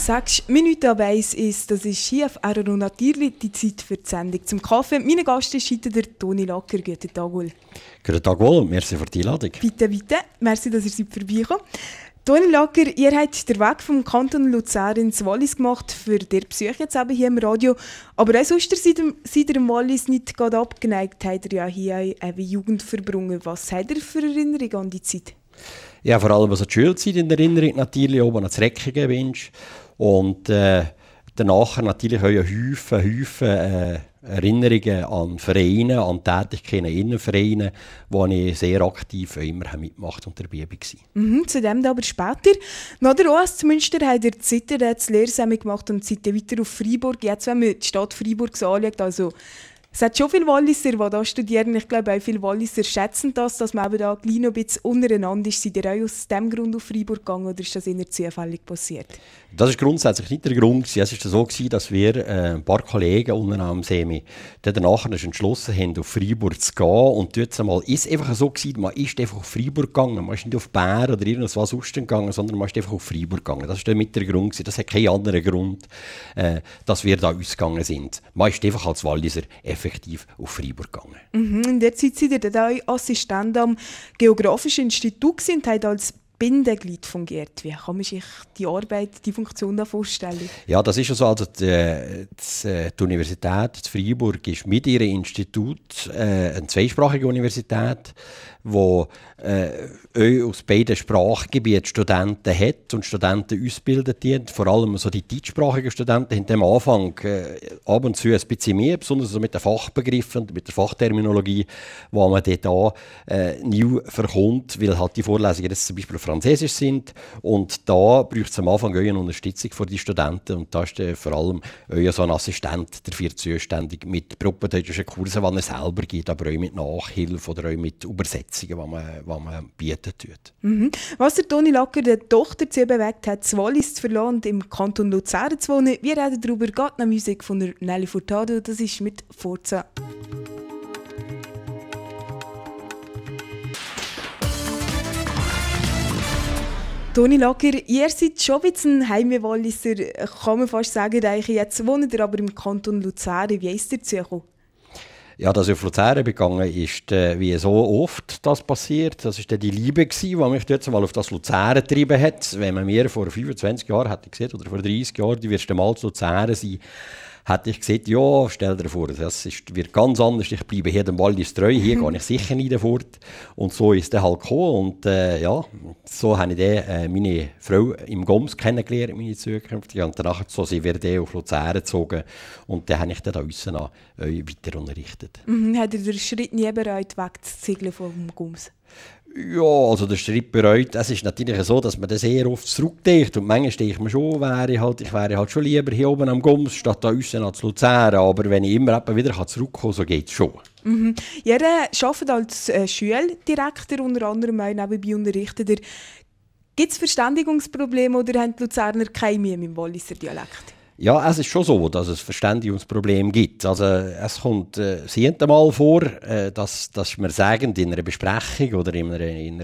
6 Minuten ab 1 ist, das ist hier auf Aarau natürlich die Zeit für die Sendung zum Kaffee. Mein Gast ist heute der Toni Lacker. Guten Tag wohl. Guten Tag wohl, merci für die Einladung. Bitte, bitte. Merci, dass ihr vorbeikommt. Toni Lacker, ihr habt den Weg vom Kanton Luzern ins Wallis gemacht, für den Besuch jetzt eben hier im Radio. Aber auch sonst seid ihr im Wallis nicht gerade abgeneigt, habt ihr ja hier eine Jugend verbrungen. Was habt ihr für Erinnerung an die Zeit? Ja, vor allem also die Schulzeit in Erinnerung natürlich, oben an das Reckige Winsch. Und danach natürlich auch ein Haufen Erinnerungen an Vereine, an Tätigkeiten in Innenvereinen, wo ich sehr aktiv immer mitgemacht und dabei war. Zu dem aber später. Nach der OS zu Münster habt ihr die Zeit das Lehrsemmer gemacht und seid weiter auf Freiburg. Jetzt, wenn man die Stadt Freiburg so anschaut, also es hat schon viele Walliser, die hier studieren. Ich glaube, auch viele Walliser schätzen das, dass man eben da gleich noch ein bisschen untereinander ist. Seid ihr auch aus diesem Grund auf Freiburg gegangen oder ist das eher zufällig passiert? Das war grundsätzlich nicht der Grund. Es war so, dass wir ein paar Kollegen unten am Semi danach entschlossen haben, auf Freiburg zu gehen. Und dort einmal ist es einfach so gewesen, man ist einfach auf Freiburg gegangen. Man ist nicht auf Bern oder irgendwas sonst gegangen, sondern man ist einfach auf Freiburg gegangen. Das war mit der Grund gewesen. Das hat keinen anderen Grund, dass wir da ausgegangen sind. Man ist einfach als Walliser effektiv auf Freiburg gegangen. In der Zeit seid ihr dann Assistent am Geografischen Institut und habt als Bindeglied fungiert. Wie kann man sich die Arbeit, die Funktion da vorstellen? Ja, das ist ja so. Also die Universität Freiburg ist mit ihrem Institut eine zweisprachige Universität, die aus beiden Sprachgebieten Studenten hat und Studenten ausbildet. Vor allem so die deutschsprachigen Studenten haben am Anfang ab und zu ein bisschen mehr, besonders so mit den Fachbegriffen und mit der Fachterminologie, wo man dort neu verkommt, weil halt die Vorlesungen jetzt zum Beispiel auf Französisch sind. Und da braucht es am Anfang eine Unterstützung für die Studenten. Und da ist vor allem so ein Assistent dafür zuständig mit propedeutischen Kursen, die er selber gibt, aber auch mit Nachhilfe oder auch mit Übersetzungen, die man bieten tut. Was der Toni Lacker der Tochter dazu bewegt hat, das Wallis zu verlassen und im Kanton Luzern zu wohnen, wir reden darüber, geht nach Musik von der Nelly Furtado, das ist mit Forza. Toni Lacker, ihr seid schon ein bisschen ein Heimwalliser, kann man fast sagen, jetzt wohnt ihr aber im Kanton Luzern. Wie ist ihr dazu gekommen? Ja, dass ich auf Luzern begangen ist, wie so oft das passiert. Das war die Liebe, die mich dort mal auf das Luzern getrieben hat. Wenn man mir vor 25 Jahren hätte gesehen, oder vor 30 Jahren, du wirst mal zu Luzern sein, hätte ich gesagt, ja, stell dir vor, das wird ganz anders. Ich bleibe hier dem Wallis treu, hier gehe ich sicher nicht fort. Und so ist es halt gekommen. Und so habe ich dann meine Frau im Goms kennengelernt, meine zukünftige. Und danach so sind wir dann auf Luzern gezogen. Und dann habe ich dann da aussen an weiter unterrichtet. Hat ihr den Schritt nie bereut, wegzuziehen vom Goms? Ja, also der Schritt bereut. Es ist natürlich so, dass man das sehr oft zurückdenkt. Und manchmal denke ich mir schon, ich wäre halt schon lieber hier oben am Goms, statt da aussen an Luzern. Aber wenn ich immer wieder zurückkomme, so geht es schon. Ihr arbeitet als Schuldirektor, unter anderem auch nebenbei unterrichtet. Gibt es Verständigungsprobleme oder haben die Luzerner keine Mühe mit dem Walliser Dialekt? Ja, es ist schon so, dass es Verständigungsprobleme gibt. Also, es kommt sehr einmal vor, dass wir sagen, in einer Besprechung oder in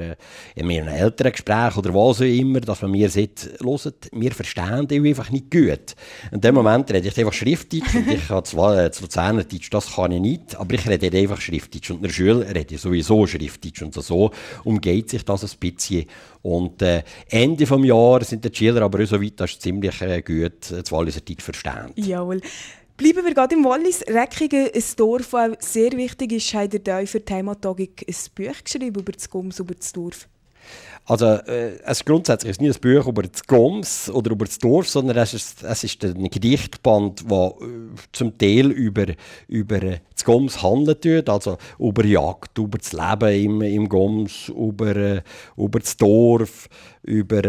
einem älteren Gespräch oder was auch immer, dass man mir sagt, hört, wir verstehen dich einfach nicht gut. In dem Moment rede ich einfach Schriftdeutsch und ich habe zwar das Luzernerdeutsch, das kann ich nicht, aber ich rede einfach Schriftdeutsch und in der Schule rede ich sowieso Schriftdeutsch und so umgeht sich das ein bisschen. Und Ende des Jahres sind die Schüler aber auch so weit, dass es ziemlich gut das Walliser Deutsch verstehen. Jawohl. Bleiben wir gerade im Wallis. Reckige, ein Dorf, das auch sehr wichtig ist, habt ihr da für die Heimattagung ein Buch geschrieben über das Goms, über das Dorf? Also, es grundsätzlich ist nicht ein Buch über das Goms oder über das Dorf, sondern es ist ein Gedichtband, das zum Teil über das Goms handeln, also über Jagd, über das Leben im Goms, über das Dorf, über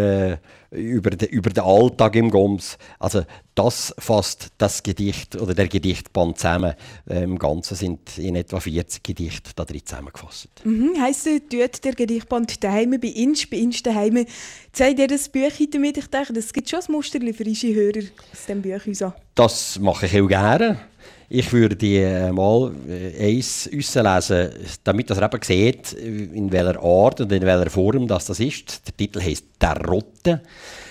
den Alltag im Goms. Also das fasst das Gedicht oder der Gedichtband zusammen. Im Ganzen sind in etwa 40 Gedichte da drin zusammengefasst. Heisst tut der Gedichtband daheim bei uns daheim. Zeigt ihr das Buch heute mit? Ich denke, das gibt schon ein Muster für unsere Hörer aus diesem Buch raus. Das mache ich auch gerne. Ich würde mal eins rauslesen, damit ihr eben seht, in welcher Art und in welcher Form das ist. Der Titel heisst «Der Rotte».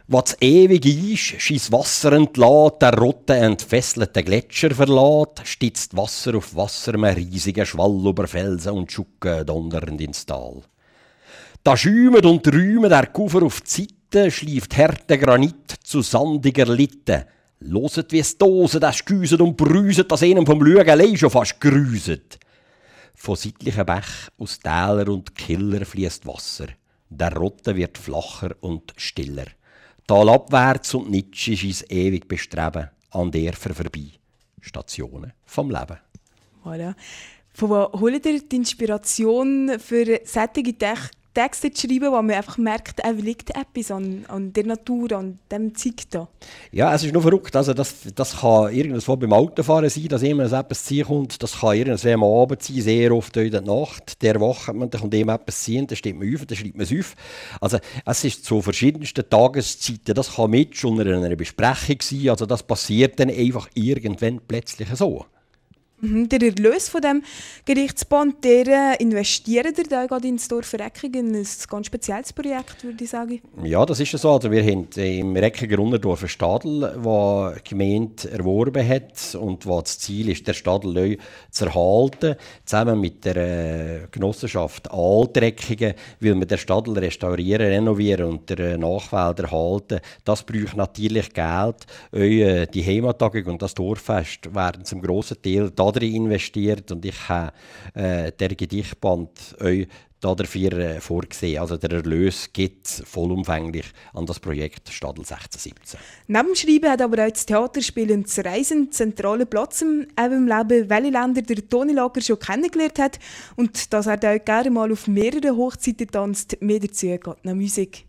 Was ewig ist, schießt Wasser entlässt, der rote entfesselte Gletscher verlässt, stitzt Wasser auf Wasser, ein riesiger Schwall über Felsen und Schucken donnernd ins Tal. Da schäumet und räumet der Kufer auf die Seite, schlieft härter Granit zu sandiger Litte. Loset, wie es doset, es güset und brüset, dass einem vom Lügen allein schon fast grüset. Von seitlichen Bächen aus Täler und Killer fließt Wasser. Der Rotte wird flacher und stiller. Talabwärts und Nitsche ist ins ewig Bestreben, an der vorbei. Stationen vom Leben. Voilà. Von wo holt ihr die Inspiration für solche Texte zu schreiben, wo man einfach merkt, er liegt etwas an der Natur, an dem Zeug da? Ja, es ist noch verrückt. Also das kann irgendwo beim Autofahren sein, dass jemand etwas zu ziehen kommt. Das kann irgendwo am Abend sein, sehr oft in der Nacht. Der wacht man, dann kommt ihm etwas ziehen, dann steht man auf, dann schreibt man es auf. Also es ist zu verschiedensten Tageszeiten. Das kann mit schon in einer Besprechung sein. Also das passiert dann einfach irgendwann plötzlich so. Der Erlös von diesem Gerichtsband, der investiert ihr da gerade ins Dorf Reckingen. Ein ganz spezielles Projekt, würde ich sagen. Ja, das ist so. Also wir haben im Reckiger Unterdorf einen Stadel, den die Gemeinde erworben hat und wo das Ziel ist, den Stadel zu erhalten, zusammen mit der Genossenschaft Altreckingen, weil wir den Stadel restaurieren, renovieren und der Nachwelt erhalten. Das braucht natürlich Geld. Die Heimatagung und das Dorffest werden zum grossen Teil darin investiert und ich habe der Gedichtband dafür vorgesehen. Also der Erlös geht vollumfänglich an das Projekt Stadel 1617. Neben dem Schreiben hat aber auch das Theaterspiel und das Reisen einen zentralen Platz im Leben, welche Länder der Toni Lager schon kennengelernt hat und dass er auch gerne mal auf mehreren Hochzeiten tanzt. Mehr dazu geht nach Musik.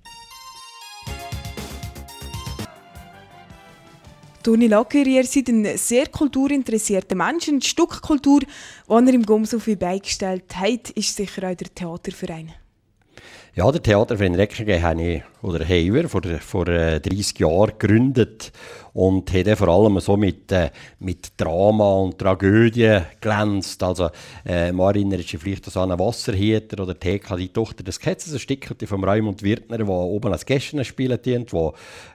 Toni Lager, ihr seid ein sehr kulturinteressierter Mensch. Ein Stück Kultur, das ihr im Gomsow beigestellt habt, ist sicher auch der Theaterverein. Ja, der Theaterverein Reckingen haben wir vor 30 Jahren gegründet und hat vor allem so mit Drama und Tragödie glänzt. Also, man erinnert sich vielleicht an einen Wasserhieter oder TK, die Tochter des Ketzers, ein Stückchen vom Raimund Wirtner, der oben als Gäste spielen dient, wo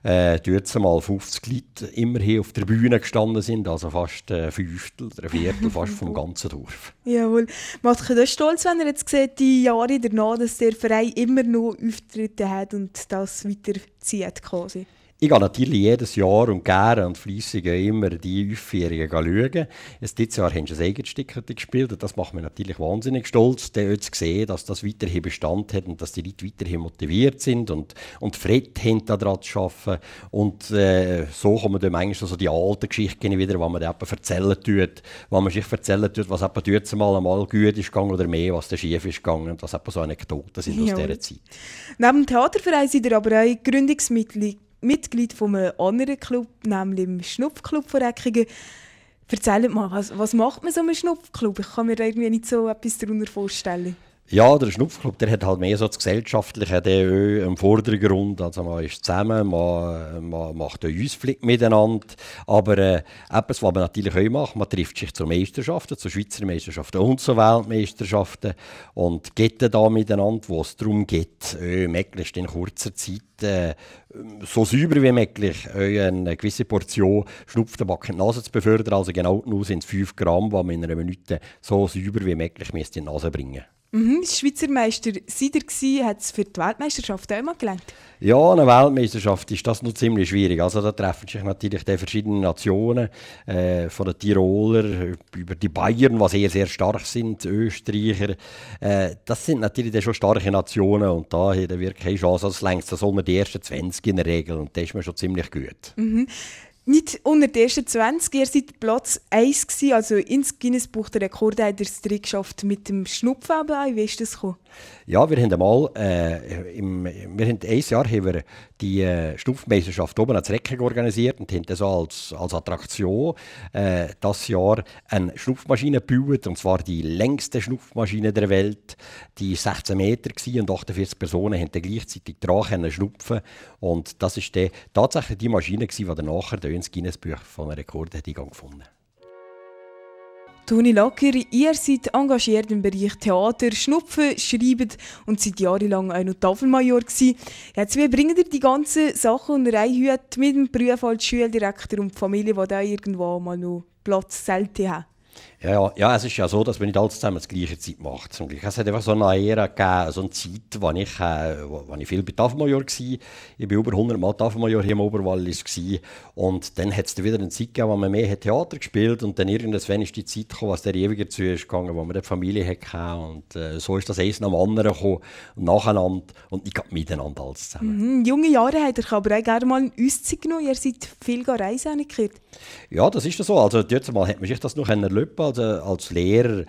dort mal 50 Leute immerhin auf der Bühne gestanden sind, also fast ein Fünftel oder ein Viertel fast vom ganzen Dorf. Jawohl. Macht euch das stolz, wenn ihr jetzt seht, die Jahre danach, dass der Verein immer noch Auftritte hat und das weiterzieht quasi? Ich gehe natürlich jedes Jahr und gerne und fleissig immer die Aufführungen schauen. Dieses Jahr haben sie ein eigenes Stück gespielt und das macht mich natürlich wahnsinnig stolz, zu sehen, dass das weiterhin Bestand hat und dass die Leute weiterhin motiviert sind und Freude haben, daran zu arbeiten. Und so kommen dann manchmal so die alten Geschichten wieder, die man dann erzählen tut, wo man sich erzählen tut, was dort einmal gut ist gegangen oder mehr, was da schief ist gegangen und was so Anekdoten sind aus dieser Zeit. Neben dem Theaterverein seid ihr aber auch Gründungsmitglied von einem anderen Club, nämlich dem Schnupfclub von Reckingen. Erzählt mal, was macht man so einem Schnupfclub? Ich kann mir da irgendwie nicht so etwas darunter vorstellen. Ja, der Schnupfclub, der hat halt mehr so das Gesellschaftliche im Vordergrund. Also man ist zusammen, man macht einen Ausflug miteinander. Aber etwas, was man natürlich auch macht, man trifft sich zu Meisterschaften, zu Schweizer Meisterschaften und zu Weltmeisterschaften und geht da miteinander, wo es darum geht, möglichst in kurzer Zeit so sauber wie möglich eine gewisse Portion Schnupftabak in die Nase zu befördern. Also genau nur sind es 5 Gramm, die man in einer Minute so sauber wie möglich in die Nase bringen. Schweizer Meister seid ihr, hat es für die Weltmeisterschaft auch mal gelernt? Ja, eine Weltmeisterschaft ist das noch ziemlich schwierig. Also da treffen sich natürlich die verschiedenen Nationen, von den Tiroler über die Bayern, die sehr, sehr stark sind, Österreicher. Das sind natürlich schon starke Nationen und da hat er wirklich keine Chance. Also längst so unter die ersten 20 in der Regel und das ist mir schon ziemlich gut. Nicht unter den ersten 20, ihr seid Platz 1 gewesen, also ins Guinness-Buch der Rekorde habt ihr es drin geschafft mit dem Schnupfen. Wie ist das gekommen? Ja, wir haben einmal, ein Jahr haben wir die Schnupfmeisterschaft oben als Reckling organisiert und haben das als Attraktion das Jahr eine Schnupfmaschine gebaut, und zwar die längste Schnupfmaschine der Welt. Die war 16 Meter und 48 Personen haben gleichzeitig dran schnupfen. Und das war tatsächlich die Maschine, die nachher ins Guinness-Buch von Rekorden gefunden hat. Toni Lacker, ihr seid engagiert im Bereich Theater, Schnupfen, Schreiben und seid jahrelang auch noch Tafelmajor gewesen. Jetzt, wie bringt ihr die ganzen Sachen unter einen Hut mit dem Beruf als Schuldirektor und die Familie, die da irgendwo mal noch Platz selten haben? Ja, es ist ja so, dass man nicht alles zusammen zur gleichen Zeit macht. Zum Glück. Es hat einfach so eine Ära gegeben, so eine Zeit, wo ich viel bei Tafelmajor war. Ich war über 100 Mal Tafelmajor hier im Oberwallis. Und dann hat es wieder eine Zeit gegeben, wo man mehr Theater gespielt hat. Und dann irgendwann ist die Zeit gekommen, was der ewiger zu ist gegangen, wo man die Familie hatte. Und so ist das eins nach dem anderen gekommen. Und nacheinander. Und ich gehe miteinander alles zusammen. Junge Jahre habt ihr aber auch gerne mal eine Auszeit genommen. Ihr seid viel reisen, habe ich gehört. Ja, das ist so. Also, dort mal hat man sich das noch erlauben. Also, als Lehrer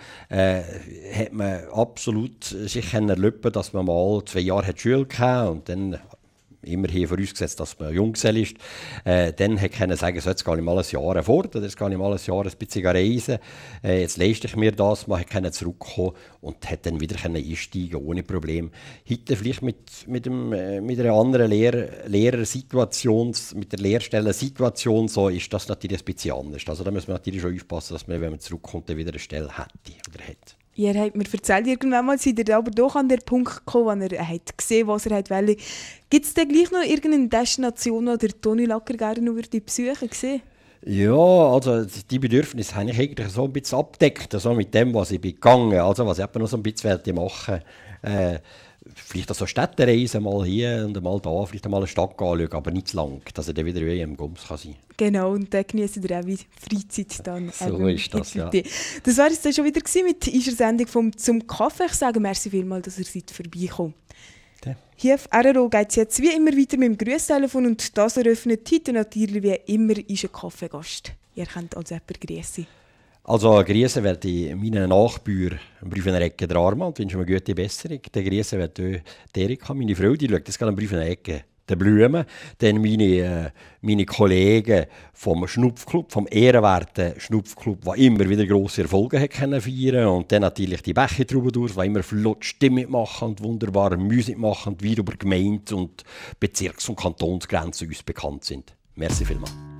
hat man absolut sich erlauben, dass man mal 2 Jahre Schule hatte und dann immer hier vorausgesetzt, dass man Junggesell ist, dann konnte ich sagen, so, jetzt gehe ich mal ein Jahr fort, oder jetzt gehe ich mal ein Jahr ein bisschen reisen, jetzt leiste ich mir das, man konnte zurückkommen und hat dann wieder einsteigen ohne Problem. Heute vielleicht mit einer anderen Lehrersituation, mit der Lehrstellensituation, so ist das natürlich ein bisschen anders. Also da muss man natürlich schon aufpassen, dass man, wenn man zurückkommt, dann wieder eine Stelle hätte oder hat. Ihr habt mir erzählt, irgendwann mal seid ihr aber doch an den Punkt gekommen, wo ihr gesehen habt, was er wollte. Gibt es denn gleich noch irgendeine Destination, die der Toni Lacker gerne noch besuchen würde? Ja, also die Bedürfnisse habe ich eigentlich so ein bisschen abgedeckt, also mit dem, was ich gegangen bin, also was ich noch so ein bisschen machen wollte. Vielleicht so Städtereisen mal hier und mal da, vielleicht mal eine Stadt anschauen, aber nicht zu lang, dass er dann wieder wie im Gums sein kann. Genau, und dann genießen wir auch wie Freizeit dann. So ist das, ja. Das war es dann schon wieder mit unserer Sendung vom «Zum Kaffee». Ich sage merci vielmals, dass ihr seid vorbeigekommen. Ja. Hier auf RRO geht es jetzt wie immer weiter mit dem Grüßtelefon und das eröffnet heute natürlich wie immer ist ein Kaffeegast. Ihr könnt also jemanden grüßen. Also grüßen werde ich meinen Nachbarn am Brüfenerecke der Arma und wünsche mir eine gute Besserung. Dann grüßen werde ich Erika, meine Frau, die schaut jetzt gerade am Brüfenerecke der Blumen. Dann meine Kollegen vom Schnupfclub, vom ehrenwerten Schnupfclub, der immer wieder grosse Erfolge hat feiern können. Und dann natürlich die Bäche-Troubadours, die immer flott Stimme machen und wunderbare Musik machen, und weit über Gemeinde und Bezirks- und Kantonsgrenzen uns bekannt sind. Merci vielmals.